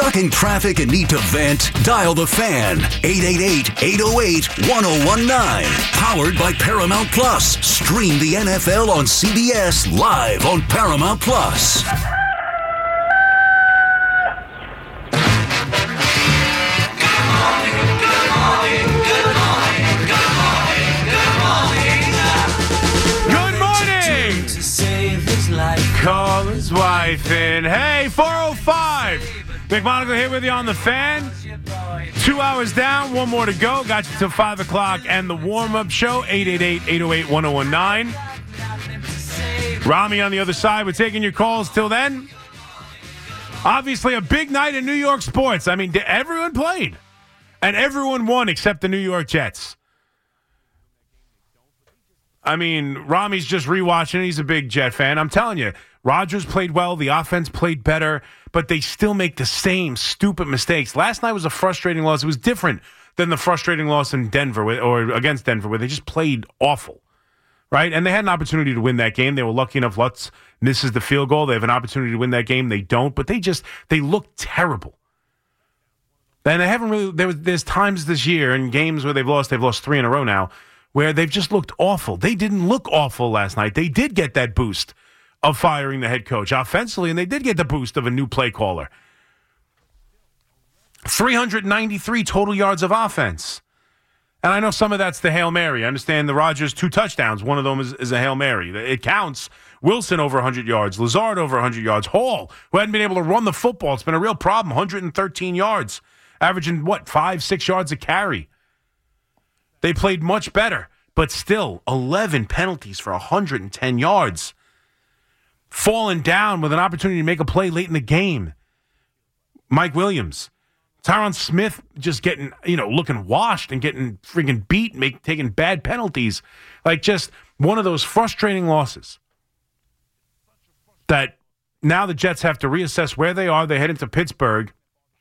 Stuck in traffic and need to vent? Dial the Fan. 888-808-1019. Powered by Paramount Plus. Stream the NFL on CBS live on Paramount Plus. Call his wife in. Hey, 405. McMonagle here with you on the Fan. 2 hours down, one more to go. Got you till 5 o'clock and the warm-up show, 888-808-1019. Rami on the other side. We're taking your calls till then. Obviously, a big night in New York sports. I mean, everyone played. And everyone won except the New York Jets. I mean, Rami's just rewatching. He's a big Jet fan. I'm telling you, Rodgers played well. The offense played better, but they still make the same stupid mistakes. Last night was a frustrating loss. It was different than the frustrating loss in Denver or against Denver, where they just played awful, right? And they had an opportunity to win that game. They were lucky enough. Lutz misses the field goal. They have an opportunity to win that game. They don't, but they look terrible. And they haven't really. There's times this year in games where they've lost 3 in a row now, where they've just looked awful. They didn't look awful last night. They did get that boost of firing the head coach offensively, and they did get the boost of a new play caller. 393 total yards of offense. And I know some of that's the Hail Mary. I understand the Rodgers 2 touchdowns. One of them is a Hail Mary. It counts. Wilson over 100 yards. Lazard over 100 yards. Hall, who hadn't been able to run the football. It's been a real problem. 113 yards. Averaging, 5-6 yards a carry. They played much better, but still 11 penalties for 110 yards. Falling down with an opportunity to make a play late in the game. Mike Williams. Tyron Smith just getting, looking washed and getting freaking beat, taking bad penalties. Like just one of those frustrating losses that now the Jets have to reassess where they are. They head into Pittsburgh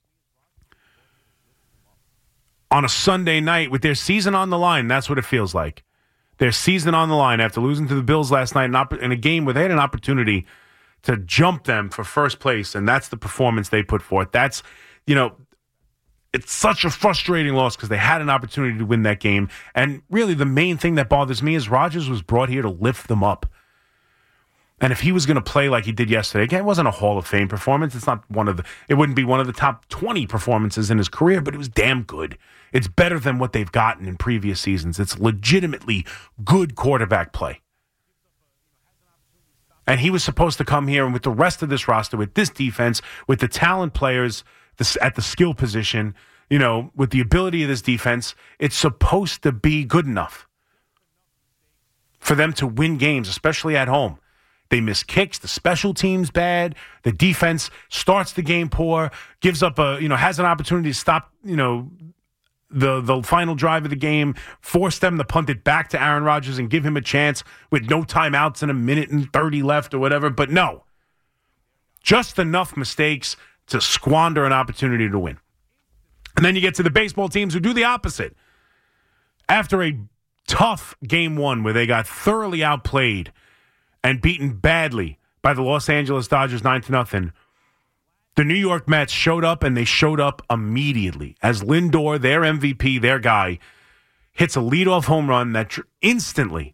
on a Sunday night with their season on the line. That's what it feels like. Their season on the line after losing to the Bills last night in a game where they had an opportunity to jump them for first place, and that's the performance they put forth. That's, it's such a frustrating loss because they had an opportunity to win that game. And really the main thing that bothers me is Rodgers was brought here to lift them up. And if he was going to play like he did yesterday, again, it wasn't a Hall of Fame performance. It wouldn't be one of the top 20 performances in his career, but it was damn good. It's better than what they've gotten in previous seasons. It's legitimately good quarterback play. And he was supposed to come here and with the rest of this roster, with this defense, with the talent players at the skill position, with the ability of this defense, it's supposed to be good enough for them to win games, especially at home. They miss kicks. The special team's bad. The defense starts the game poor, gives up has an opportunity to stop, the final drive of the game, force them to punt it back to Aaron Rodgers and give him a chance with no timeouts and 1:30 left or whatever. But no, just enough mistakes to squander an opportunity to win. And then you get to the baseball teams who do the opposite. After a tough game one where they got thoroughly outplayed and beaten badly by the Los Angeles Dodgers 9-0. The New York Mets showed up, and they showed up immediately as Lindor, their MVP, their guy, hits a leadoff home run that instantly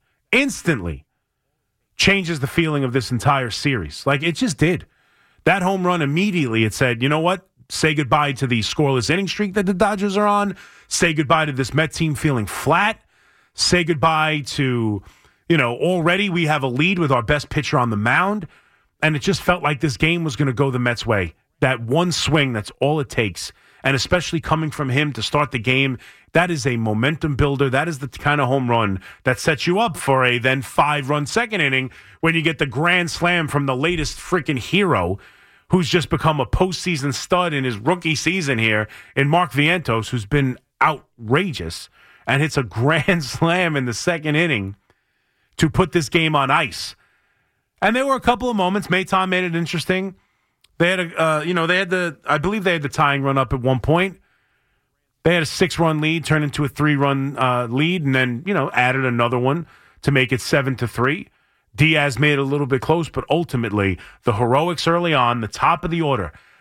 changes the feeling of this entire series. Like, it just did. That home run immediately, it said, you know what? Say goodbye to the scoreless inning streak that the Dodgers are on. Say goodbye to this Met team feeling flat. Say goodbye to... already we have a lead with our best pitcher on the mound, and it just felt like this game was going to go the Mets' way. That one swing, that's all it takes. And especially coming from him to start the game, that is a momentum builder. That is the kind of home run that sets you up for a then 5-run second inning when you get the grand slam from the latest freaking hero who's just become a postseason stud in his rookie season here in Mark Vientos, who's been outrageous, and hits a grand slam in the second inning to put this game on ice. And there were a couple of moments. Maton made it interesting. They had I believe they had the tying run up at one point. They had a 6-run lead, turned into a 3-run lead, and then, added another one to make it 7-3. Diaz made it a little bit close, but ultimately the heroics early on, the top of the order,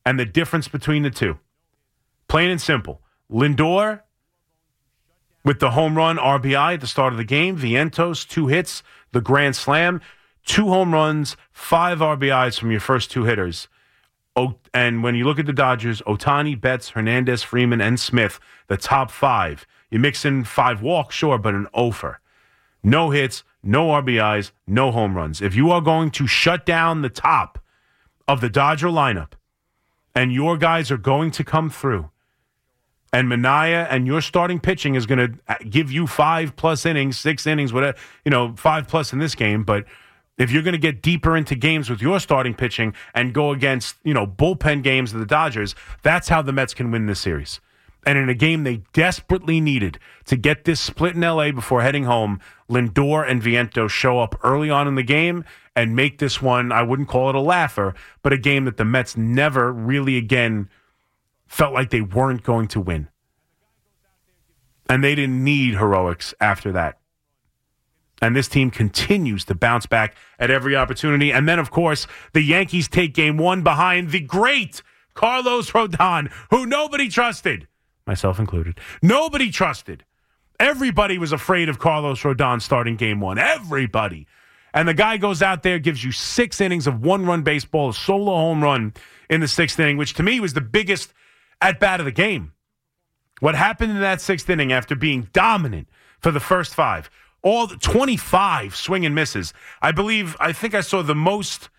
And the difference between the two, plain and simple, Lindor with the home run RBI at the start of the game, Vientos, 2 hits, the grand slam, 2 home runs, 5 RBIs from your first 2 hitters. And when you look at the Dodgers, Ohtani, Betts, Hernandez, Freeman, and Smith, the top 5. You mix in 5 walks, sure, but an offer. No hits, no RBIs, no home runs. If you are going to shut down the top of the Dodger lineup and your guys are going to come through, and Minaya and your starting pitching is going to give you 5+ innings, 6 innings, whatever, 5+ in this game, but if you're going to get deeper into games with your starting pitching and go against, bullpen games of the Dodgers, that's how the Mets can win this series. And in a game they desperately needed to get this split in L.A. before heading home, Lindor and Vientos show up early on in the game and make this one, I wouldn't call it a laugher, but a game that the Mets never really again felt like they weren't going to win. And they didn't need heroics after that. And this team continues to bounce back at every opportunity. And then, of course, the Yankees take game 1 behind the great Carlos Rodon, who nobody trusted, myself included. Nobody trusted. Everybody was afraid of Carlos Rodon starting game 1. Everybody. And the guy goes out there, gives you 6 innings of 1-run baseball, a solo home run in the 6th inning, which to me was the biggest at-bat of the game. What happened in that 6th inning after being dominant for the first 5? All 25 swing and misses. I think I saw the most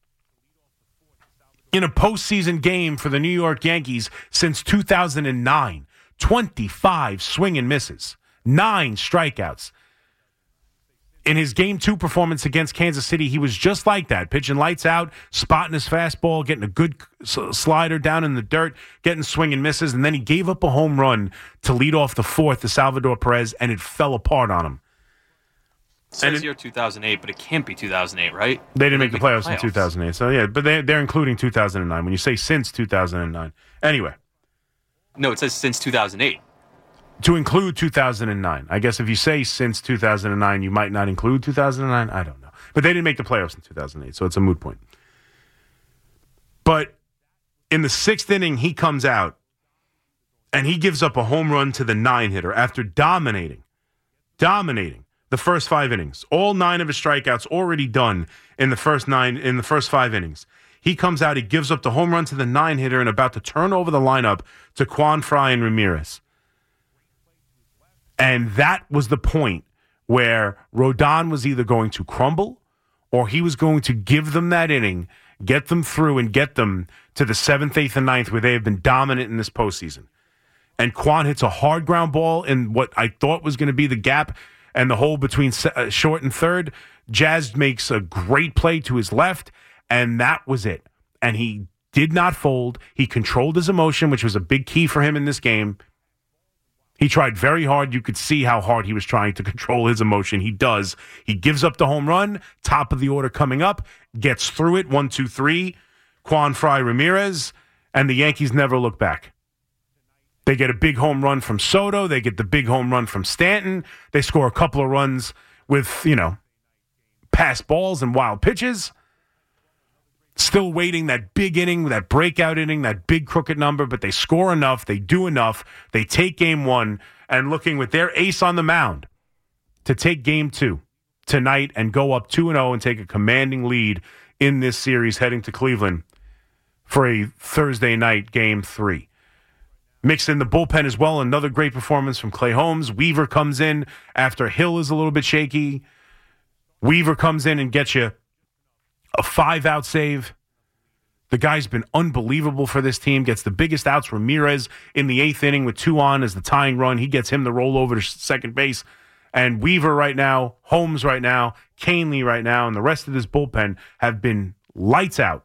in a postseason game for the New York Yankees since 2009. 25 swing and misses. 9 strikeouts. In his Game 2 performance against Kansas City, he was just like that, pitching lights out, spotting his fastball, getting a good slider down in the dirt, getting swing and misses, and then he gave up a home run to lead off the 4th to Salvador Perez, and it fell apart on him. It says here 2008, but it can't be 2008, right? They didn't make the playoffs in 2008, so yeah, but they're including 2009 when you say since 2009. Anyway. No, it says since 2008. To include 2009. I guess if you say since 2009, you might not include 2009. I don't know. But they didn't make the playoffs in 2008, so it's a moot point. But in the 6th inning, he comes out, and he gives up a home run to the 9-hitter after dominating the first 5 innings. All 9 of his strikeouts already done in the first 5 innings. He comes out, he gives up the home run to the 9-hitter and about to turn over the lineup to Quan Fry and Ramirez. And that was the point where Rodon was either going to crumble or he was going to give them that inning, get them through, and get them to the 7th, 8th, and 9th where they have been dominant in this postseason. And Quan hits a hard ground ball in what I thought was going to be the gap and the hole between short and third. Jazz makes a great play to his left, and that was it. And he did not fold. He controlled his emotion, which was a big key for him in this game. He tried very hard. You could see how hard he was trying to control his emotion. He does. He gives up the home run, top of the order coming up, gets through it, 1, 2, 3, Quan Fry Ramirez, and the Yankees never look back. They get a big home run from Soto. They get the big home run from Stanton. They score a couple of runs with, pass balls and wild pitches. Still waiting that big inning, that breakout inning, that big crooked number, but they score enough, they do enough, they take game 1, and looking with their ace on the mound to take game 2 tonight and go up 2-0 and take a commanding lead in this series heading to Cleveland for a Thursday night game 3. Mixed in the bullpen as well, another great performance from Clay Holmes. Weaver comes in after Hill is a little bit shaky. Weaver comes in and gets you a 5-out save. The guy's been unbelievable for this team. Gets the biggest outs. Ramirez in the 8th inning with 2 on as the tying run. He gets him the roll over to second base. And Weaver right now, Holmes right now, Canely right now, and the rest of this bullpen have been lights out.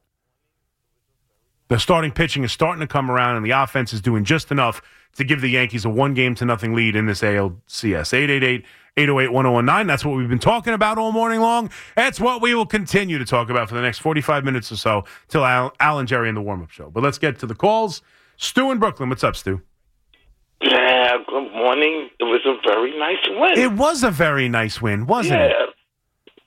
The starting pitching is starting to come around, and the offense is doing just enough to give the Yankees a 1-0 lead in this ALCS. 888-808-1019. That's what we've been talking about all morning long. That's what we will continue to talk about for the next 45 minutes or so till Al and Jerry in the warm-up show. But let's get to the calls. Stu in Brooklyn. What's up, Stu? Yeah, good morning. It was a very nice win. It was a very nice win, wasn't it?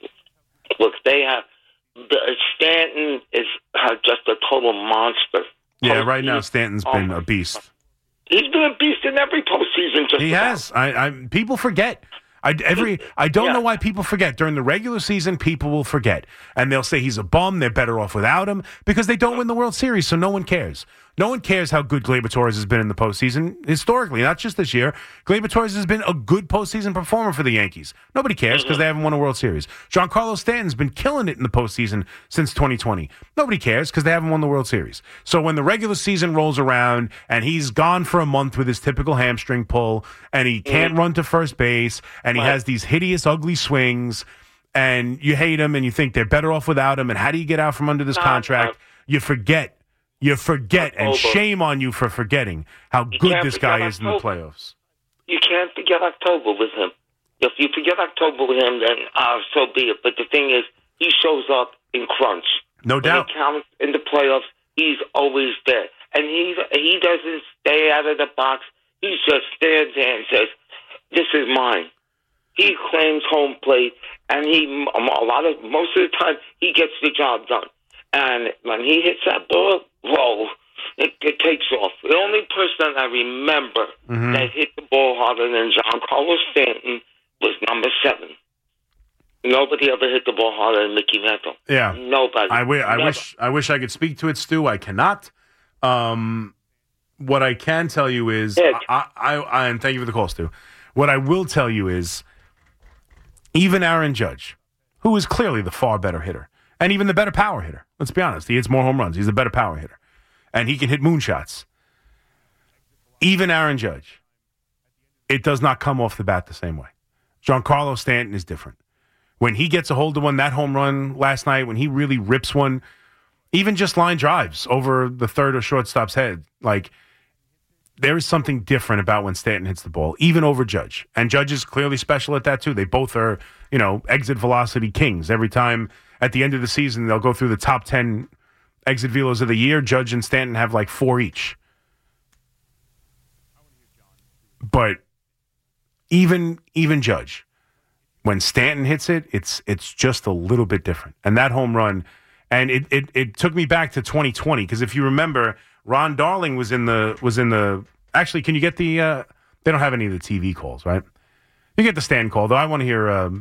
Look, they have Stanton is just a total monster Yeah, right now Stanton's been a beast. He's been a beast in every postseason. He has. People forget. I don't know why people forget. During the regular season, people will forget. And they'll say he's a bum. They're better off without him because they don't win the World Series, so no one cares. No one cares how good Gleyber Torres has been in the postseason historically, not just this year. Gleyber Torres has been a good postseason performer for the Yankees. Nobody cares because they haven't won a World Series. Giancarlo Stanton's been killing it in the postseason since 2020. Nobody cares because they haven't won the World Series. So when the regular season rolls around and he's gone for a month with his typical hamstring pull and he can't run to first base and he has these hideous, ugly swings and you hate him and you think they're better off without him and how do you get out from under this contract? You forget. You forget, and shame on you for forgetting how good this guy is in the playoffs. You can't forget October with him. If you forget October with him, then so be it. But the thing is, he shows up in crunch. No doubt. When he counts in the playoffs, he's always there. And he doesn't stay out of the box. He just stands there and says, "This is mine." He claims home plate, and most of the time, he gets the job done. And when he hits that ball, whoa, it takes off. The only person I remember that hit the ball harder than Giancarlo Stanton was number 7. Nobody ever hit the ball harder than Mickey Mantle. Yeah, nobody. I wish I could speak to it, Stu. I cannot. What I can tell you is, and thank you for the call, Stu. What I will tell you is, even Aaron Judge, who is clearly the far better hitter, and even the better power hitter. Let's be honest. He hits more home runs. He's a better power hitter. And he can hit moonshots. Even Aaron Judge, it does not come off the bat the same way. Giancarlo Stanton is different. When he gets a hold of one, that home run last night, when he really rips one, even just line drives over the third or shortstop's head, like, there is something different about when Stanton hits the ball, even over Judge. And Judge is clearly special at that, too. They both are, exit velocity kings. Every time at the end of the season, they'll go through the top 10 exit velos of the year. Judge and Stanton have like 4 each. But even Judge, when Stanton hits it, it's just a little bit different. And that home run, and it took me back to 2020, because if you remember, Ron Darling was in the actually, can you get the they don't have any of the TV calls, right? You get the Stanton call, though. I want to hear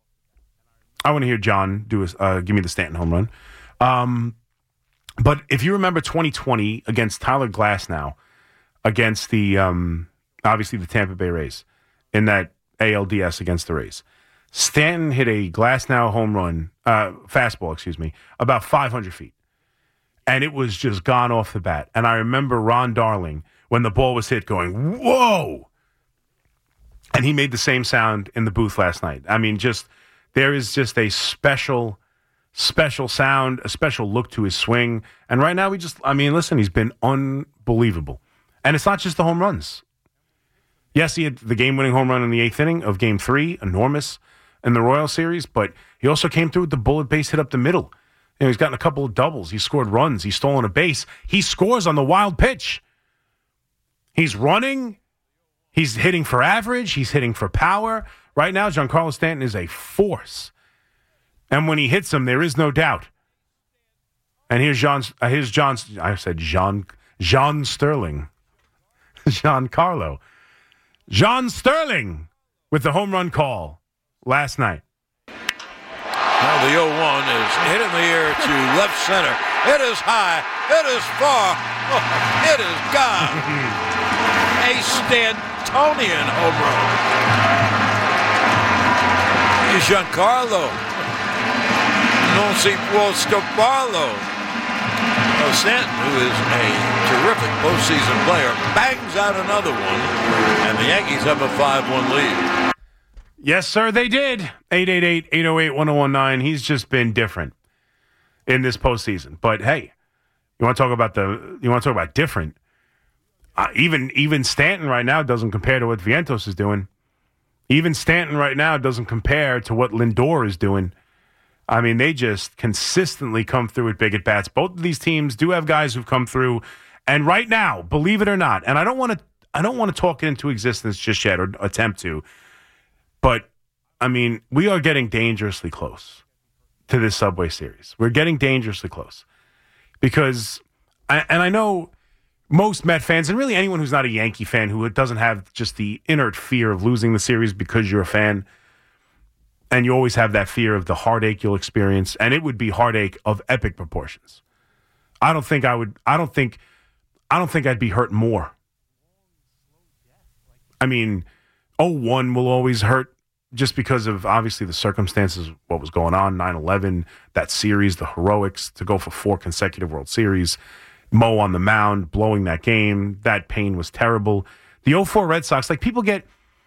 John give me the Stanton home run. But if you remember 2020 against Tyler Glasnow, against the obviously the Tampa Bay Rays in that ALDS against the Rays, Stanton hit a Glasnow home run, fastball, about 500 feet. And it was just gone off the bat. And I remember Ron Darling, when the ball was hit, going, "Whoa!" And he made the same sound in the booth last night. I mean, there is just a special sound, a special look to his swing. And right now, listen, he's been unbelievable. And it's not just the home runs. Yes, he had the game-winning home run in the 8th inning of Game 3, enormous in the Royal Series, but he also came through with the bullet base hit up the middle. He's gotten a couple of doubles. He's scored runs. He's stolen a base. He scores on the wild pitch. He's running. He's hitting for average. He's hitting for power. Right now, Giancarlo Stanton is a force. And when he hits him, there is no doubt. And here's John Sterling. Giancarlo. John Sterling with the home run call last night. Now the 0-1 is hit in the air to left center. It is high. It is far. Oh, it is gone. A Stantonian home run. Giancarlo. Non si può scaparlo. Stanton, who is a terrific postseason player, bangs out another one, and the Yankees have a 5-1 lead. Yes, sir, they did. 888-808-1019. He's just been different in this postseason. But hey, you want to talk about different? Even Stanton right now doesn't compare to what Vientos is doing. Even Stanton right now doesn't compare to what Lindor is doing. I mean, they just consistently come through with big at-bats. Both of these teams do have guys who've come through. And right now, believe it or not, and I don't want to talk it into existence just yet or attempt to, but, I mean, we are getting dangerously close to this Subway Series. We're getting dangerously close. Because And I know most Met fans, and really anyone who's not a Yankee fan who doesn't have just the inert fear of losing the series because you're a fan, and you always have that fear of the heartache you'll experience, and it would be heartache of epic proportions. I don't think I'd be hurt more. I mean, 0-1 will always hurt just because of, obviously, the circumstances, what was going on, 9/11, that series, the heroics, to go for 4 consecutive World Series, Mo on the mound, blowing that game, that pain was terrible. The 0-4 Red Sox, like, people get...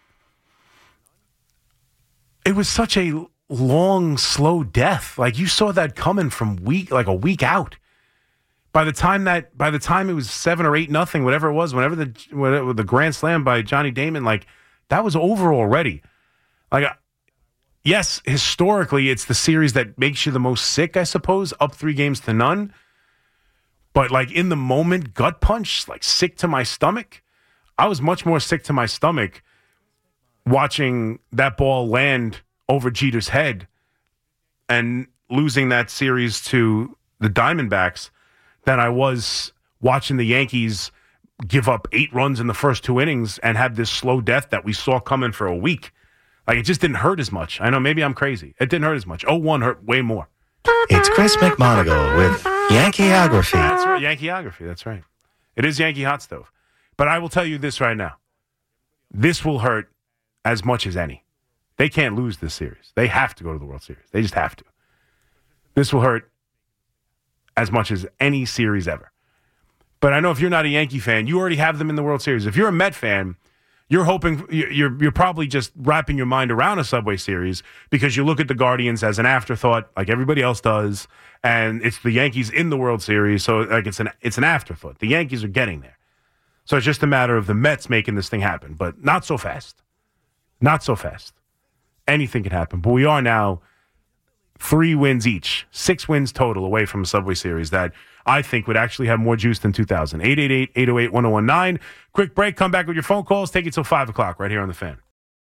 It was such a long, slow death. Like, you saw that coming from a week out. By the time it was 7 or 8-0, whatever it was, whenever the grand slam by Johnny Damon, like, that was over already. Like, yes, historically, it's the series that makes you the most sick, I suppose, up 3-0. But, like, in the moment, gut punch, like, sick to my stomach. I was much more sick to my stomach watching that ball land over Jeter's head and losing that series to the Diamondbacks than I was watching the Yankees give up 8 runs in the first 2 innings and have this slow death that we saw coming for a week. Like, it just didn't hurt as much. I know, maybe I'm crazy. It didn't hurt as much. 0-1 hurt way more. It's Chris McMonagle with Yankeeography. That's right, Yankeeography. That's right. It is Yankee Hot Stove. But I will tell you this right now. This will hurt as much as any. They can't lose this series. They have to go to the World Series. They just have to. This will hurt as much as any series ever. But I know if you're not a Yankee fan, you already have them in the World Series. If you're a Met fan, you're hoping, you're probably just wrapping your mind around a Subway Series because you look at the Guardians as an afterthought, like everybody else does, and it's the Yankees in the World Series, so like it's an afterthought. The Yankees are getting there. So it's just a matter of the Mets making this thing happen, but not so fast. Not so fast. Anything can happen. But we are now 3 wins each, 6 wins total away from a Subway Series that I think would actually have more juice than 2000. 888-808-1019. Quick break. Come back with your phone calls. Take it till 5 o'clock right here on The Fan.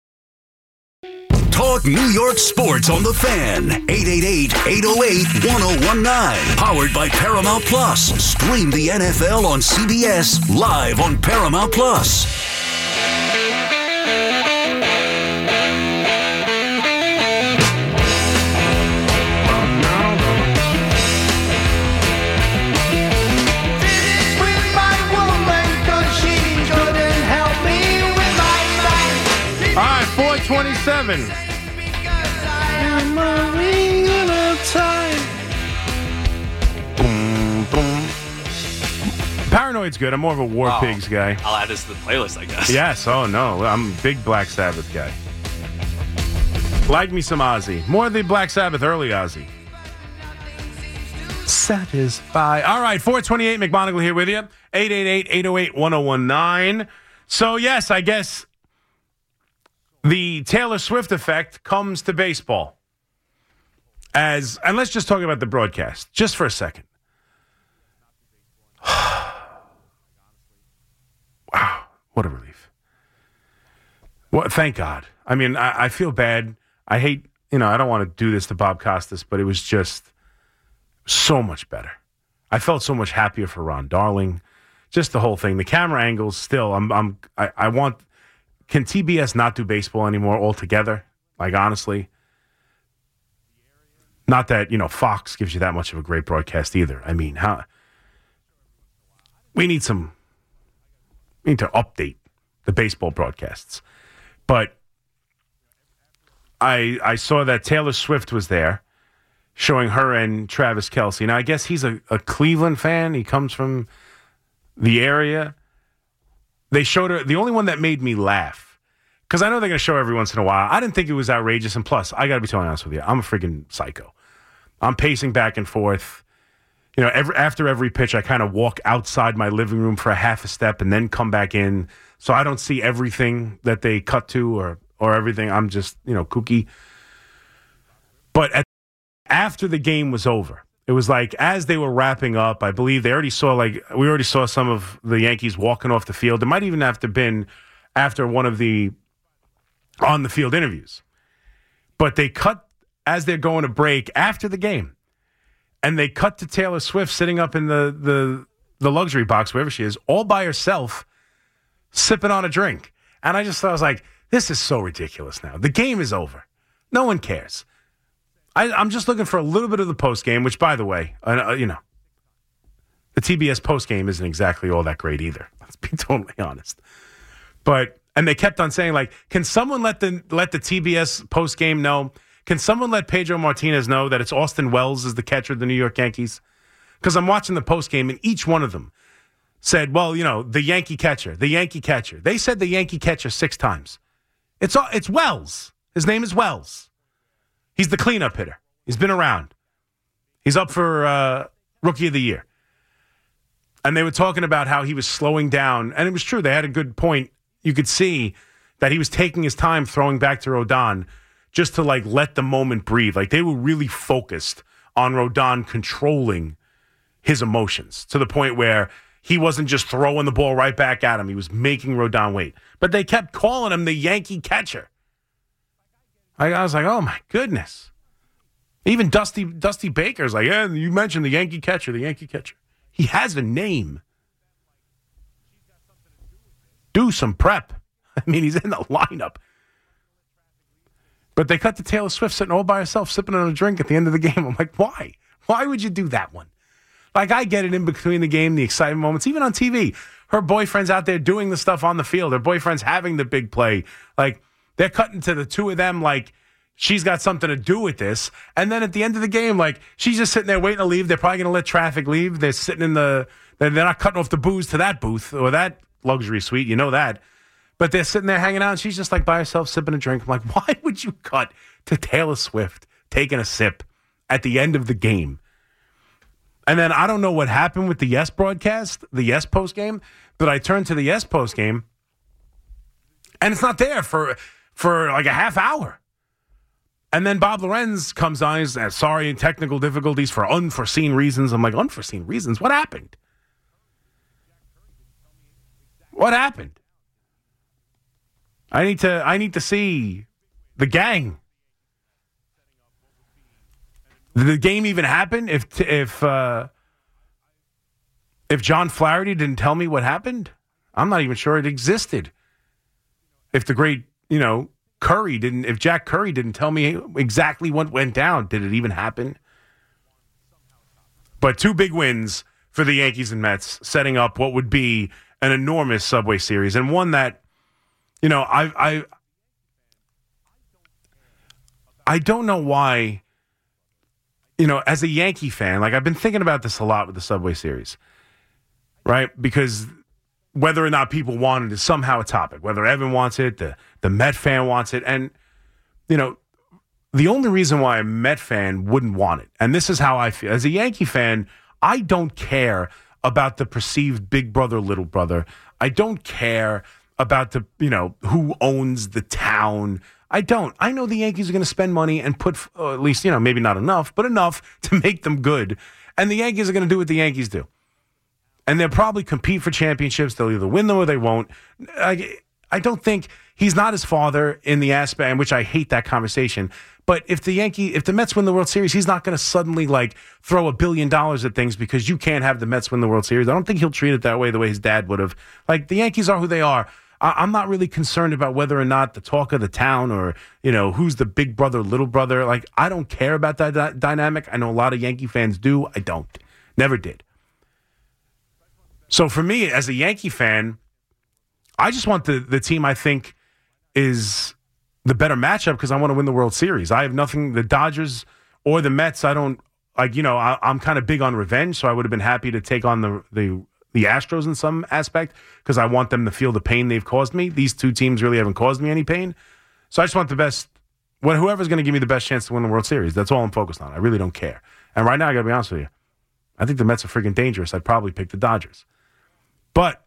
Talk New York sports on The Fan. 888-808-1019. Powered by Paramount Plus. Stream the NFL on CBS live on Paramount Plus. All right, 427. Boom, boom. Paranoid's good. I'm more of a War Pigs guy. I'll add this to the playlist, I guess. Yes. Oh, no. I'm a big Black Sabbath guy. Like me some Ozzy. More of the Black Sabbath early Ozzy. Satisfy. All right, 428. McMonagle here with you. 888-808-1019. So, yes, I guess the Taylor Swift effect comes to baseball. And let's just talk about the broadcast, just for a second. Wow, what a relief. Well, thank God. I mean, I feel bad. I hate, I don't want to do this to Bob Costas, but it was just so much better. I felt so much happier for Ron Darling. Just the whole thing. The camera angles still, I want... Can TBS not do baseball anymore altogether? Like, honestly. Not that, Fox gives you that much of a great broadcast either. I mean, we need to update the baseball broadcasts. But I saw that Taylor Swift was there, showing her and Travis Kelce. Now, I guess he's a Cleveland fan. He comes from the area. They showed her, the only one that made me laugh, because I know they're going to show every once in a while. I didn't think it was outrageous, and plus, I got to be totally honest with you, I'm a freaking psycho. I'm pacing back and forth. After every pitch, I kind of walk outside my living room for a half a step and then come back in, so I don't see everything that they cut to or everything. I'm just, kooky. But after the game was over, it was like as they were wrapping up, I believe we already saw some of the Yankees walking off the field. It might even have to have been after one of the on-the-field interviews. But they cut as they're going to break after the game. And they cut to Taylor Swift sitting up in the the luxury box, wherever she is, all by herself, sipping on a drink. And I was like, this is so ridiculous now. The game is over. No one cares. I'm just looking for a little bit of the post game, which, by the way, the TBS post game isn't exactly all that great either. Let's be totally honest. And they kept on saying, like, can someone let the TBS post game know? Can someone let Pedro Martinez know that it's Austin Wells is the catcher of the New York Yankees? Because I'm watching the post game, and each one of them said, well, the Yankee catcher, the Yankee catcher. They said the Yankee catcher 6 times. It's Wells. His name is Wells. He's the cleanup hitter. He's been around. He's up for Rookie of the Year. And they were talking about how he was slowing down. And it was true. They had a good point. You could see that he was taking his time throwing back to Rodon just to, like, let the moment breathe. Like, they were really focused on Rodon controlling his emotions to the point where he wasn't just throwing the ball right back at him. He was making Rodon wait. But they kept calling him the Yankee catcher. I was like, oh, my goodness. Even Dusty Baker's like, yeah, you mentioned the Yankee catcher, the Yankee catcher. He has a name. Do some prep. I mean, he's in the lineup. But they cut to Taylor Swift sitting all by herself, sipping on a drink at the end of the game. I'm like, why? Why would you do that one? Like, I get it in between the game, the exciting moments, even on TV. Her boyfriend's out there doing the stuff on the field. Her boyfriend's having the big play. Like, they're cutting to the two of them like she's got something to do with this. And then at the end of the game, like, she's just sitting there waiting to leave. They're probably going to let traffic leave. They're sitting they're not cutting off the booze to that booth or that luxury suite. You know that. But they're sitting there hanging out, and she's just like by herself sipping a drink. I'm like, why would you cut to Taylor Swift taking a sip at the end of the game? And then I don't know what happened with the Yes broadcast, the Yes post game, but I turned to the Yes post game, and it's not there for like a half hour. And then Bob Lorenz comes on. He's sorry, technical difficulties for unforeseen reasons. I'm like, unforeseen reasons? What happened? What happened? I need to see the gang. Did the game even happen? If John Flaherty didn't tell me what happened, I'm not even sure it existed. If the great, if Jack Curry didn't tell me exactly what went down, did it even happen? But 2 big wins for the Yankees and Mets, setting up what would be an enormous Subway Series, and one that, I don't know why, as a Yankee fan, like, I've been thinking about this a lot with the Subway Series, right? Because whether or not people want it is somehow a topic. Whether Evan wants it, the Met fan wants it. And, the only reason why a Met fan wouldn't want it, and this is how I feel. As a Yankee fan, I don't care about the perceived big brother, little brother. I don't care about the, who owns the town. I don't. I know the Yankees are going to spend money and put, at least, maybe not enough, but enough to make them good. And the Yankees are going to do what the Yankees do. And they'll probably compete for championships. They'll either win them or they won't. I don't think he's not his father in the aspect, in which I hate that conversation. But if the Mets win the World Series, he's not going to suddenly throw $1 billion at things because you can't have the Mets win the World Series. I don't think he'll treat it that way, the way his dad would have. Like, the Yankees are who they are. I'm not really concerned about whether or not the talk of the town or, who's the big brother, little brother. Like, I don't care about that dynamic. I know a lot of Yankee fans do. I don't. Never did. So for me, as a Yankee fan, I just want the team I think is the better matchup because I want to win the World Series. I have nothing, the Dodgers or the Mets, I don't, I'm kind of big on revenge, so I would have been happy to take on the Astros in some aspect because I want them to feel the pain they've caused me. These 2 teams really haven't caused me any pain. So I just want the best, whoever's going to give me the best chance to win the World Series. That's all I'm focused on. I really don't care. And right now, I got to be honest with you, I think the Mets are freaking dangerous. I'd probably pick the Dodgers. But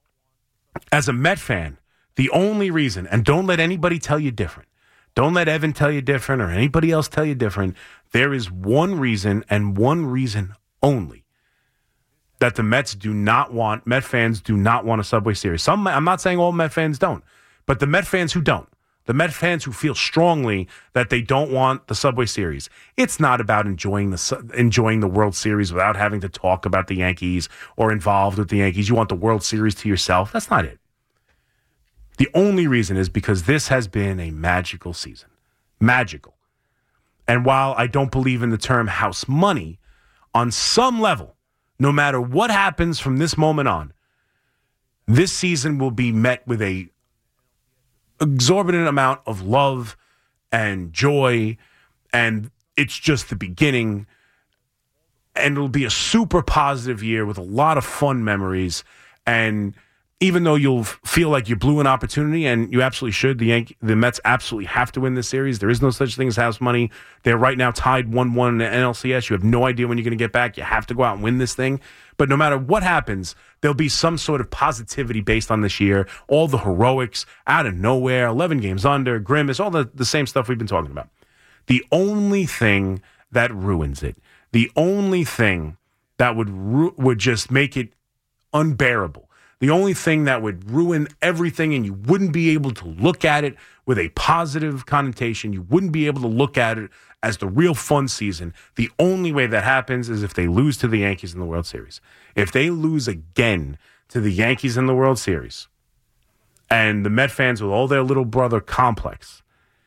as a Met fan, the only reason, and don't let anybody tell you different, don't let Evan tell you different or anybody else tell you different, there is one reason and one reason only that the Met fans do not want a Subway Series. I'm not saying all Met fans don't, but the Met fans who don't, The Met fans who feel strongly that they don't want the Subway Series. It's not about enjoying the World Series without having to talk about the Yankees or involved with the Yankees. You want the World Series to yourself. That's not it. The only reason is because this has been a magical season. Magical. And while I don't believe in the term house money, on some level, no matter what happens from this moment on, this season will be met with a exorbitant amount of love and joy, and it's just the beginning. And it'll be a super positive year with a lot of fun memories. And even though you'll feel like you blew an opportunity, and you absolutely should, the Mets absolutely have to win this series. There is no such thing as house money. They're right now tied 1-1 in the NLCS. You have no idea when you're going to get back. You have to go out and win this thing. But no matter what happens, there'll be some sort of positivity based on this year. All the heroics out of nowhere, 11 games under, grimace, all the same stuff we've been talking about. The only thing that ruins it, the only thing that would just make it unbearable, the only thing that would ruin everything, and you wouldn't be able to look at it with a positive connotation, you wouldn't be able to look at it as the real fun season, the only way that happens is if they lose to the Yankees in the World Series. If they lose again to the Yankees in the World Series, and the Met fans with all their little brother complex,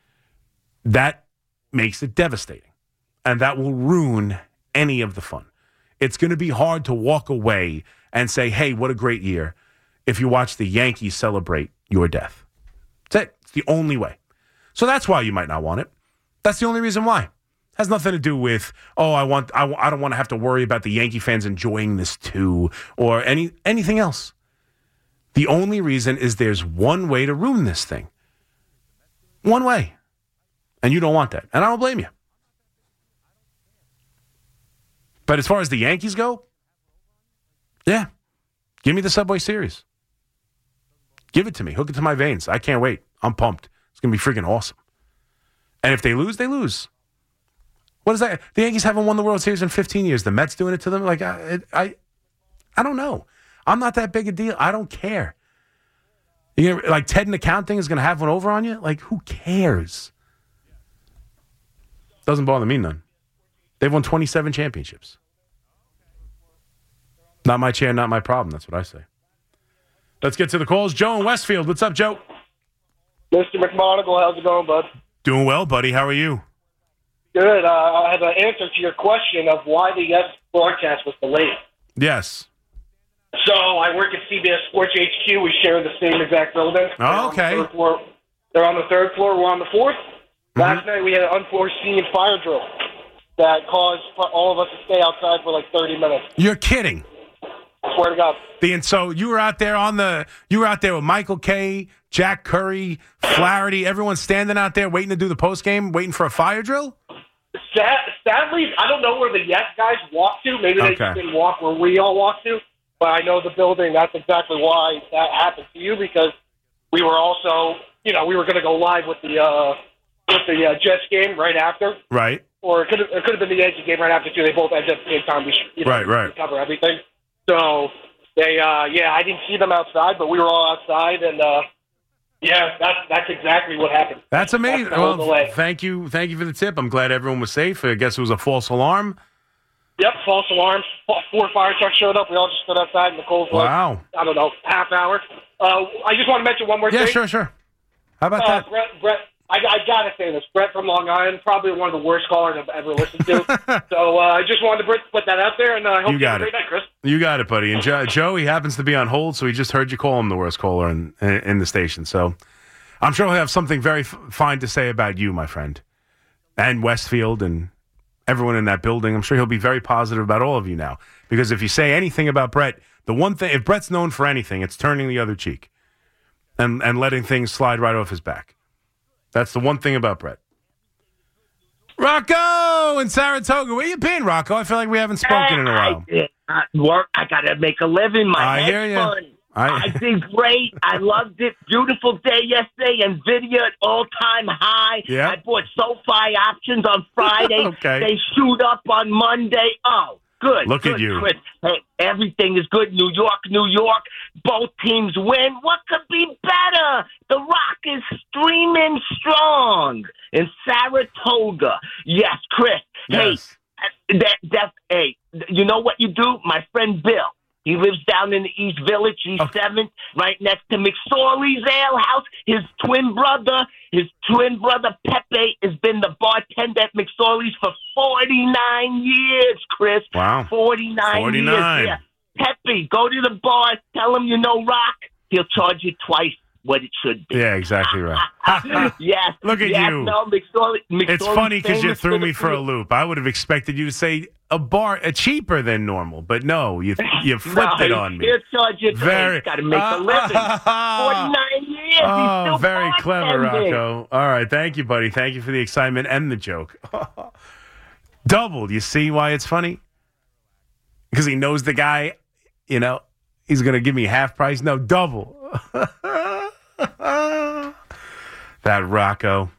that makes it devastating. And that will ruin any of the fun. It's going to be hard to walk away and say, hey, what a great year, if you watch the Yankees celebrate your death. That's it. It's the only way. So that's why you might not want it. That's the only reason why. It has nothing to do with, I don't want to have to worry about the Yankee fans enjoying this too, or anything else. The only reason is there's one way to ruin this thing. One way. And you don't want that. And I don't blame you. But as far as the Yankees go, yeah, give me the Subway Series. Give it to me. Hook it to my veins. I can't wait. I'm pumped. It's going to be freaking awesome. And if they lose, they lose. What is that? The Yankees haven't won the World Series in 15 years. The Mets doing it to them? Like, I don't know. I'm not that big a deal. I don't care. Like, Ted in accounting is going to have one over on you? Like, who cares? Doesn't bother me none. They've won 27 championships. Not my chair, not my problem. That's what I say. Let's get to the calls. Joe in Westfield. What's up, Joe? Mr. McMonagle, how's it going, bud? Doing well, buddy. How are you? Good. I have an answer to your question of why the Yes broadcast was delayed. Yes. So I work at CBS Sports HQ. We share the same exact building. Oh, okay. They're on the third floor. We're on the fourth. Mm-hmm. Last night we had an unforeseen fire drill that caused all of us to stay outside for like 30 minutes. You're kidding. I swear to God. And so you were out there with Michael Kay, Jack Curry, Flaherty, everyone standing out there waiting to do the post game, waiting for a fire drill? Sadly, I don't know where the Yes guys walked to. Maybe they just didn't walk where we all walked to. But I know the building. That's exactly why that happened to you, because we were also, we were going to go live with the Jets game right after. Right. Or it could have been the Yankee game right after too. They both ended at the same time. We cover everything. So they, I didn't see them outside, but we were all outside, and that's exactly what happened. That's amazing. Well, thank you for the tip. I'm glad everyone was safe. I guess it was a false alarm. Yep, false alarm. 4 fire trucks showed up. We all just stood outside in the cold for I don't know, half hour. I just want to mention one more thing. Yeah, sure. How about that? Brett, I got to say this. Brett from Long Island, probably one of the worst callers I've ever listened to. So I just wanted to put that out there, and I hope you have a great night, Chris. You got it, buddy. And Joe, he happens to be on hold, so he just heard you call him the worst caller in the station. So I'm sure he'll have something very fine to say about you, my friend, and Westfield and everyone in that building. I'm sure he'll be very positive about all of you now. Because if you say anything about Brett, the one thing, if Brett's known for anything, it's turning the other cheek and letting things slide right off his back. That's the one thing about Brett. Rocco in Saratoga. Where you been, Rocco? I feel like we haven't spoken in a while. I did not work. I got to make a living. I hear you. Fun. I did great. I loved it. Beautiful day yesterday. NVIDIA at all-time high. Yep. I bought SoFi options on Friday. Okay. They shoot up on Monday. Oh, Good. Look at you. Chris. Hey, everything is good. New York. Both teams win. What could be better? The Rock is streaming strong in Saratoga. Yes, Chris. Yes. Hey, you know what you do? My friend Bill. He lives down in the East Village, East 7th, right next to McSorley's Ale House. His twin brother Pepe, has been the bartender at McSorley's for 49 years, Chris. Wow. 49 years. Yeah. Pepe, go to the bar, tell him you know Rock. He'll charge you twice what it should be. Yeah, exactly right. Yes. Look at you. No, McSorley it's funny because you threw me for a loop. I would have expected you to say a cheaper than normal, but no, you flipped it on me. He'll charge you twice. Got to make a living. 49 years. Oh, he's still very clever, bartending. Rocco. All right, thank you, buddy. Thank you for the excitement and the joke. Doubled. You see why it's funny? Because he knows the guy, he's going to give me half price. No, double. That Rocco.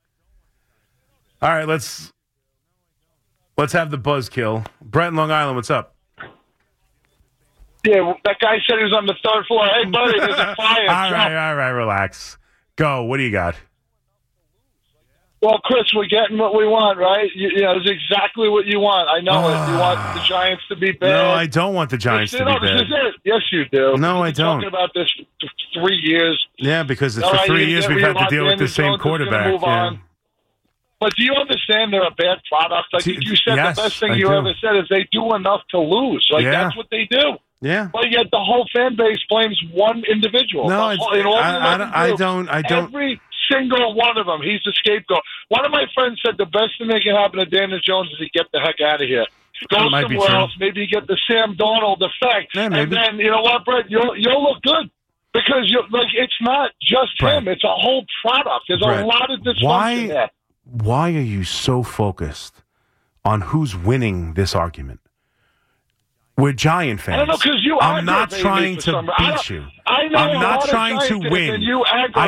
All right, let's have the buzzkill. Brett in Long Island, what's up? Yeah, that guy said he was on the third floor. Hey, buddy, there's a fire. All right, relax. Go. What do you got? Well, Chris, we're getting what we want, right? It's exactly what you want. I know it. You want the Giants to be bad. No, I don't want the Giants to be bad. This is it. Yes, you do. No, I don't. Talking about this for 3 years. Yeah, because for 3 years we've had to deal with the same quarterback. Yeah. But do you understand they're a bad product? Like you said, yes, the best thing you ever said is they do enough to lose. That's what they do. Yeah. But yet the whole fan base blames one individual. No, I don't. Every single one of them, he's the scapegoat. One of my friends said the best thing that can happen to Daniel Jones is he get the heck out of here. Go somewhere else. Maybe you get the Sam Darnold effect. Yeah, and then, you know what, Brett? You'll look good. Because it's not just him. It's a whole product. There's a lot of dysfunction there. Why are you so focused on who's winning this argument? We're Giant fans. I don't know, because I'm not trying to beat you. I'm not trying to win. I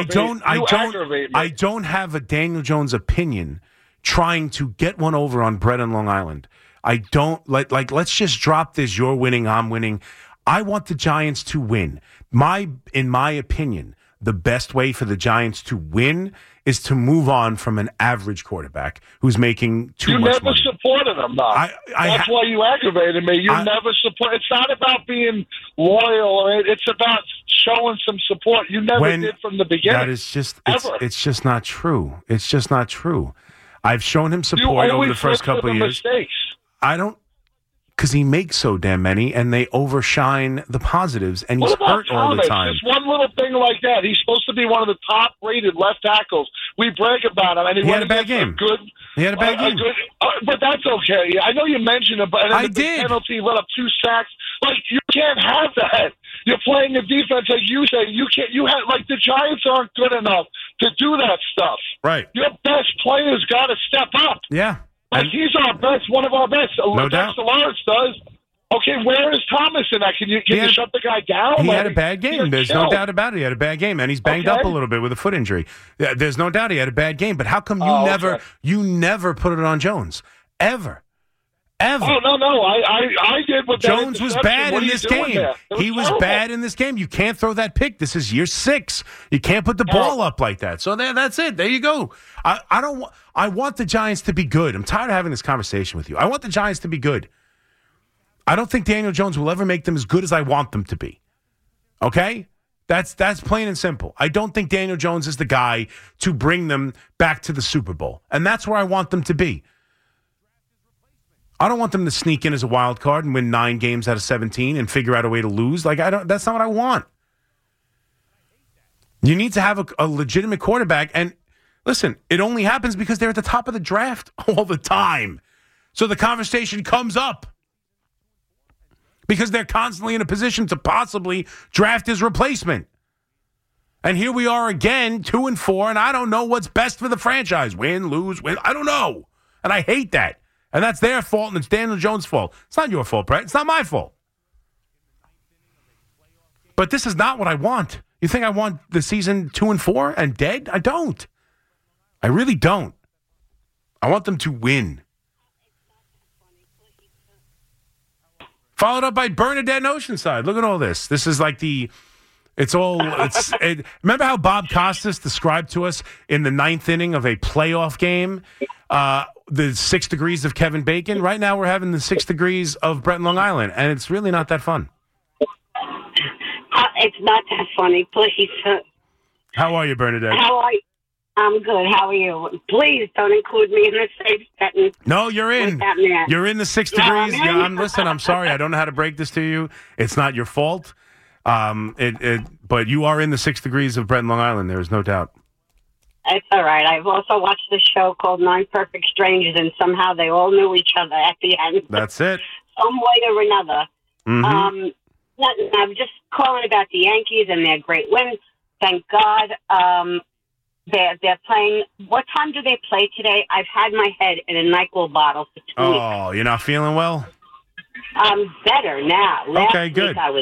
don't have a Daniel Jones opinion trying to get one over on Brett in Long Island. I don't let's just drop this. You're winning, I'm winning. I want the Giants to win. In my opinion, the best way for the Giants to win is to move on from an average quarterback who's making too much money. You never supported him, though. That's why you aggravated me. You never support. It's not about being loyal. It's about showing some support. You never did from the beginning. That is just it's just not true. It's just not true. I've shown him support over the first couple of years. Mistakes. I don't. Because he makes so damn many, and they overshine the positives, and he's hurt all the time. Just one little thing like that. He's supposed to be one of the top-rated left tackles. We brag about him. And he had a bad game. He had a bad game. But that's okay. I know you mentioned it, but I did. Penalty, let up 2 sacks. You can't have that. You're playing a defense like you say. You can't. You have the Giants aren't good enough to do that stuff. Right. Your best players got to step up. Yeah. He's our best, one of our best. No doubt. Lawrence does. Okay, where is Thomas in that? Can you shut the guy down? He had a bad game. There's no doubt about it. He had a bad game, and he's banged up a little bit with a foot injury. There's no doubt he had a bad game. But how come you never put it on Jones ever? Oh no! I did. With Jones was bad in this game. He was bad in this game. You can't throw that pick. This is year 6. You can't put the ball up like that. So that's it. There you go. I want the Giants to be good. I'm tired of having this conversation with you. I want the Giants to be good. I don't think Daniel Jones will ever make them as good as I want them to be. Okay? That's plain and simple. I don't think Daniel Jones is the guy to bring them back to the Super Bowl. And that's where I want them to be. I don't want them to sneak in as a wild card and win 9 games out of 17 and figure out a way to lose. That's not what I want. You need to have a legitimate quarterback. And listen, it only happens because they're at the top of the draft all the time. So the conversation comes up because they're constantly in a position to possibly draft his replacement. And here we are again, 2-4, and I don't know what's best for the franchise. Win, lose, win. I don't know. And I hate that. And that's their fault, and it's Daniel Jones' fault. It's not your fault, Brett. It's not my fault. But this is not what I want. You think I want the season 2-4 and dead? I don't. I really don't. I want them to win. Followed up by Bernadette and Oceanside. Look at all this. This is like remember how Bob Costas described to us in the 9th inning of a playoff game the 6 degrees of Kevin Bacon? Right now we're having the 6 degrees of Brett and Long Island, and it's really not that fun. It's not that funny, please. How are you, Bernadette? I'm good. How are you? Please don't include me in the safe sentence. No, you're in. You're in the 6 degrees. Listen, I'm sorry. I don't know how to break this to you. It's not your fault. But you are in the 6 degrees of Brett and Long Island. There is no doubt. It's all right. I've also watched a show called Nine Perfect Strangers, and somehow they all knew each other at the end. That's it. Some way or another. Mm-hmm. I'm just calling about the Yankees and their great win. Thank God. They're playing. What time do they play today? I've had my head in a NyQuil bottle for 2 weeks. Oh, you're not feeling well? I'm better now. Last week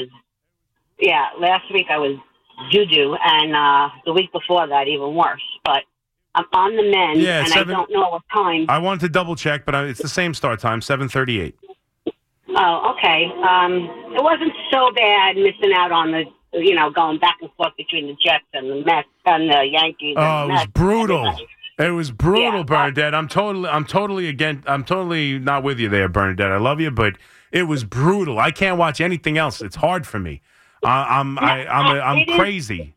I was doo-doo, and the week before that even worse. But I'm on the mend, I don't know what time. I wanted to double-check, but it's the same start time, 7:38. Oh, okay. It wasn't so bad missing out on the, going back and forth between the Jets and the Mets and the Yankees. Oh, it was brutal. It was brutal, Bernadette. I'm totally not with you there, Bernadette. I love you, but it was brutal. I can't watch anything else. It's hard for me. I'm crazy.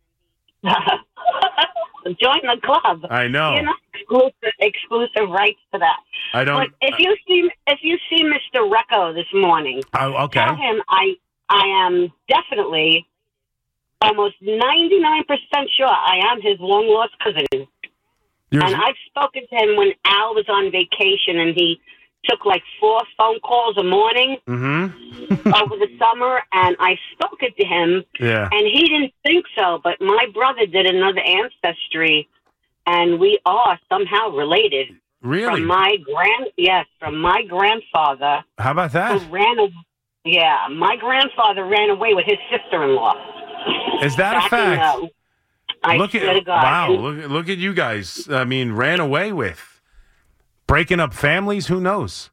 Join the club. I know. Exclusive rights to that. I don't. But if you see Mr. Recco this morning, okay. Tell him I am definitely almost 99% sure I am his long lost cousin. And I've spoken to him when Al was on vacation, and he took like 4 phone calls a morning over the summer, and I spoke to him, and he didn't think so, but my brother did another ancestry, and we are somehow related. Really? From my grandfather. How about that? My grandfather ran away with his sister-in-law. Is that a fact? I swear to God. Wow, look at you guys. I mean, ran away with. Breaking up families, who knows?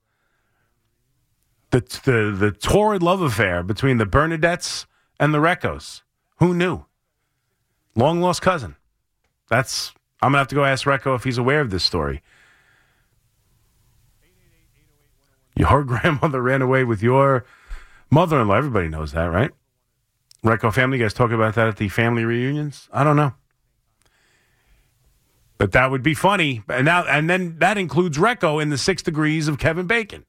The torrid love affair between the Bernadettes and the Reccos. Who knew? Long lost cousin. I'm going to have to go ask Recco if he's aware of this story. Your grandmother ran away with your mother-in-law. Everybody knows that, right? Recco family, you guys talk about that at the family reunions? I don't know. But that would be funny. And then that includes Recco in the 6 degrees of Kevin Bacon.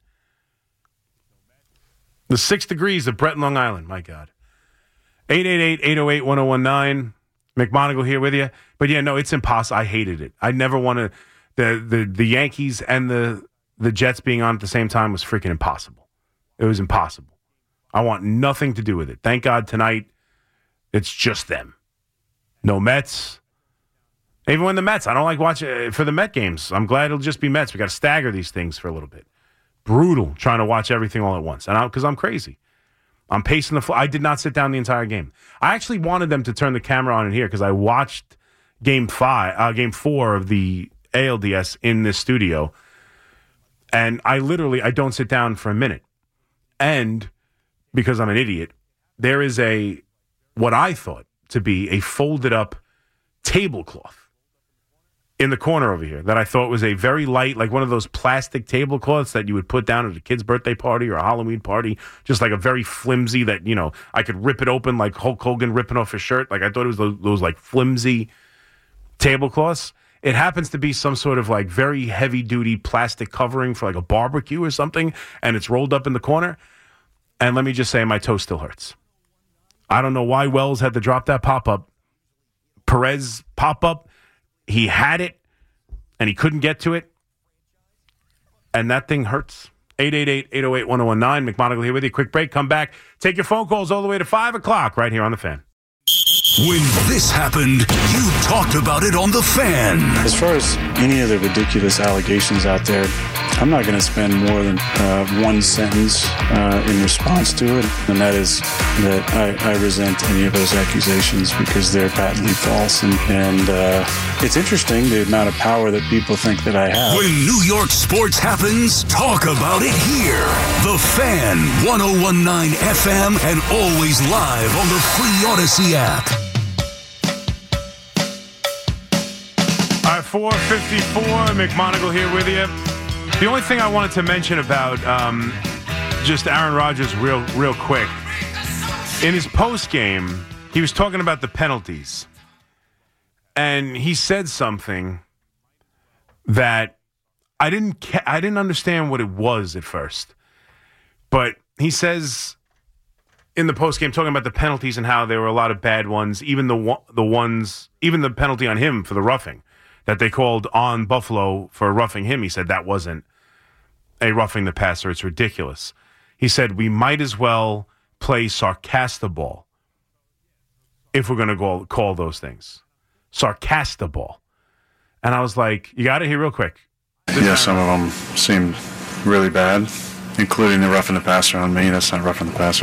The 6 degrees of Brett and Long Island. My God. 888-808-1019. McMonagle here with you. But it's impossible. I hated it. I never wanted the Yankees and the Jets being on at the same time was freaking impossible. It was impossible. I want nothing to do with it. Thank God tonight it's just them. No Mets. Even when the Mets, I don't like watching for the Met games. I'm glad it'll just be Mets. We got to stagger these things for a little bit. Brutal trying to watch everything all at once. And because I'm crazy. I'm pacing the floor. I did not sit down the entire game. I actually wanted them to turn the camera on in here because I watched game 4 of the ALDS in this studio. And I don't sit down for a minute. And because I'm an idiot, there is what I thought to be a folded up tablecloth in the corner over here that I thought was a very light, like one of those plastic tablecloths that you would put down at a kid's birthday party or a Halloween party, just like a very flimsy that, I could rip it open like Hulk Hogan ripping off his shirt. Like I thought it was those like flimsy tablecloths. It happens to be some sort of like very heavy duty plastic covering for like a barbecue or something, and it's rolled up in the corner. And let me just say, my toe still hurts. I don't know why Wells had to drop that pop-up. Perez pop-up. He had it, and he couldn't get to it. And that thing hurts. 888-808-1019. McMonagle here with you. Quick break. Come back. Take your phone calls all the way to 5 o'clock right here on The Fan. When this happened, you talked about it on The Fan. As far as any of the ridiculous allegations out there, I'm not going to spend more than one sentence in response to it, and that is that I resent any of those accusations because they're patently false. And it's interesting the amount of power that people think that I have. When New York sports happens, talk about it here. The Fan, 101.9 FM, and always live on the free Odyssey app. All right, 4:54, McMonagle here with you. The only thing I wanted to mention about just Aaron Rodgers real quick, in his post-game, he was talking about the penalties. And he said something that I didn't understand what it was at first. But he says in the postgame, talking about the penalties and how there were a lot of bad ones, even even the penalty on him for the roughing that they called on Buffalo for roughing him. He said that wasn't a roughing the passer. It's ridiculous. He said we might as well play sarcastaball if we're going to call those things. Sarcastaball. And I was like, you got it here real quick. Yeah, some of them seemed really bad, including the roughing the passer on me. That's not roughing the passer.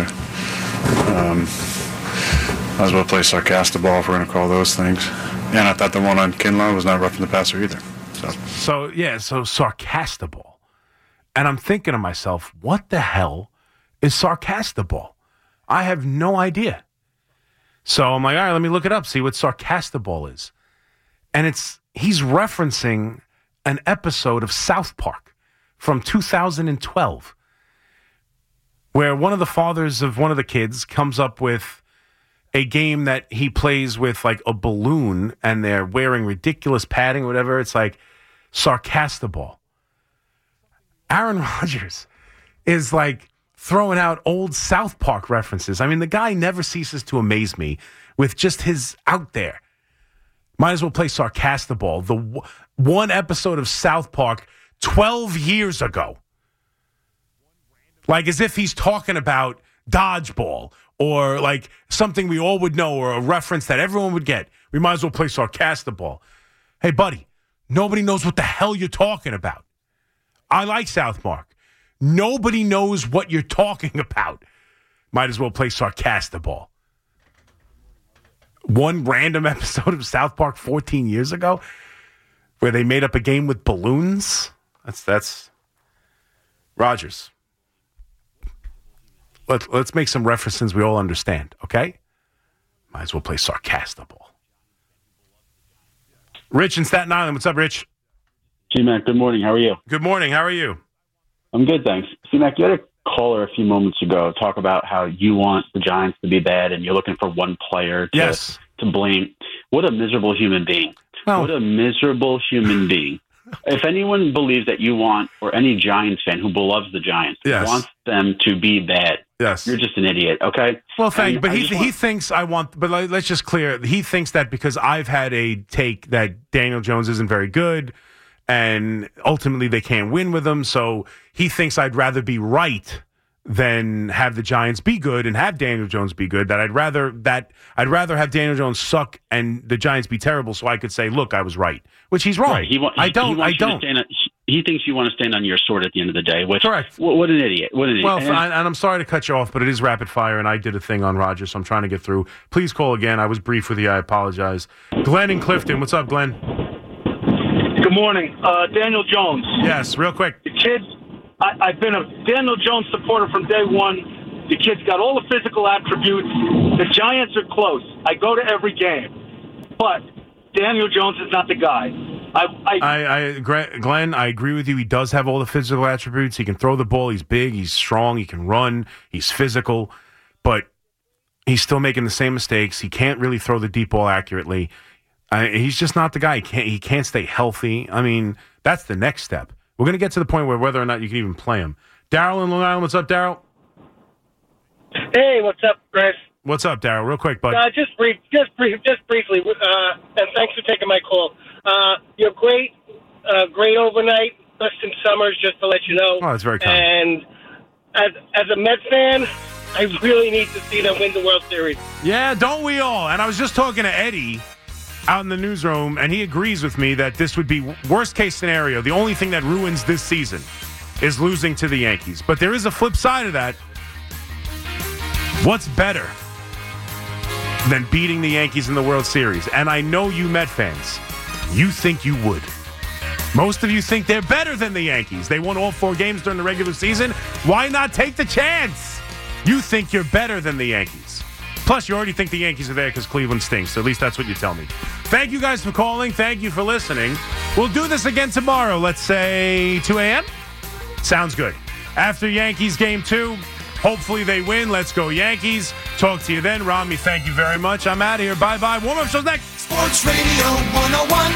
Might as well play sarcastaball if we're going to call those things. And I thought the one on Kinlaw was not roughing the passer either. So sarcastaball. And I'm thinking to myself, what the hell is sarcastaball? I have no idea. So I'm like, all right, let me look it up, see what sarcastaball is. And he's referencing an episode of South Park from 2012 where one of the fathers of one of the kids comes up with a game that he plays with like a balloon and they're wearing ridiculous padding or whatever. It's like sarcastaball. Aaron Rodgers is like throwing out old South Park references. I mean, the guy never ceases to amaze me with just his out there. Might as well play sarcastaball. The one episode of South Park 12 years ago. Like as if he's talking about dodgeball or like something we all would know or a reference that everyone would get. We might as well play sarcastaball. Hey, buddy, nobody knows what the hell you're talking about. I like South Park. Nobody knows what you're talking about. Might as well play sarcastaball. One random episode of South Park 14 years ago where they made up a game with balloons. That's Rodgers. Let's make some references we all understand, okay? Might as well play sarcastaball. Rich in Staten Island. What's up, Rich? C-Mac, good morning. How are you? Good morning. How are you? I'm good, thanks. C-Mac, you had a caller a few moments ago talk about how you want the Giants to be bad and you're looking for one player to blame. What a miserable human being. Oh. What a miserable human being. If anyone believes that you want, or any Giants fan who loves the Giants, wants them to be bad, you're just an idiot, okay? Well, thank you. But he thinks I want, but let's just clear, he thinks that because I've had a take that Daniel Jones isn't very good, and ultimately they can't win with him, so he thinks I'd rather be right than have the Giants be good and have Daniel Jones be good, that I'd rather have Daniel Jones suck and the Giants be terrible so I could say, look, I was right, which he's wrong. Right. I don't. He thinks you want to stand on your sword at the end of the day, which, correct. What an idiot. What an idiot. Well, and I'm sorry to cut you off, but it is rapid fire, and I did a thing on Rodgers, so I'm trying to get through. Please call again. I was brief with you. I apologize. Glenn in Clifton. What's up, Glenn? Good morning. Daniel Jones. Yes, real quick. The kid, I've been a Daniel Jones supporter from day one. The kid's got all the physical attributes. The Giants are close. I go to every game. But Daniel Jones is not the guy. Glenn, I agree with you. He does have all the physical attributes. He can throw the ball. He's big. He's strong. He can run. He's physical. But he's still making the same mistakes. He can't really throw the deep ball accurately. He's just not the guy. He can't stay healthy. I mean, that's the next step. We're going to get to the point where whether or not you can even play him. Daryl in Long Island. What's up, Daryl? Hey, what's up, Chris? What's up, Daryl? Real quick, bud. Just briefly, and thanks for taking my call. You're great overnight, Dustin Summers, just to let you know. Oh, that's very kind. And as a Mets fan, I really need to see them win the World Series. Yeah, don't we all? And I was just talking to Eddie, out in the newsroom, and he agrees with me that this would be worst case scenario. The only thing that ruins this season is losing to the Yankees. But there is a flip side of that. What's better than beating the Yankees in the World Series? And I know you Met fans, you think you would. Most of you think they're better than the Yankees. They won all 4 games during the regular season. Why not take the chance? You think you're better than the Yankees. Plus, you already think the Yankees are there because Cleveland stinks. So at least that's what you tell me. Thank you guys for calling. Thank you for listening. We'll do this again tomorrow. Let's say 2 a.m.? Sounds good. After Yankees game 2, hopefully they win. Let's go Yankees. Talk to you then. Rami, thank you very much. I'm out of here. Bye-bye. Warm-up show's next. Sports Radio 101.